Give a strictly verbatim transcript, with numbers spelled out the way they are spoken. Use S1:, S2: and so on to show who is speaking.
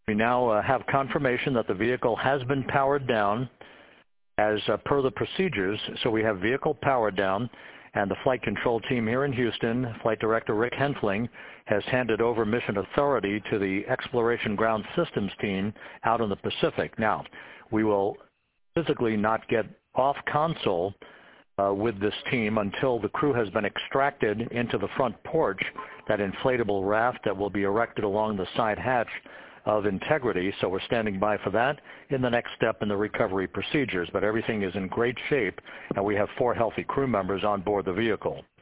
S1: We now uh, have confirmation that the vehicle has been powered down as uh, per the procedures. So we have vehicle powered down, and the flight control team here in Houston, Flight Director Rick Henfling, has handed over mission authority to the Exploration Ground Systems team out in the Pacific. Now, we will physically not get off console uh, with this team until the crew has been extracted into the front porch, that inflatable raft that will be erected along the side hatch of Integrity. So we're standing by for that in the next step in the recovery procedures. But everything is in great shape, and we have four healthy crew members on board the vehicle.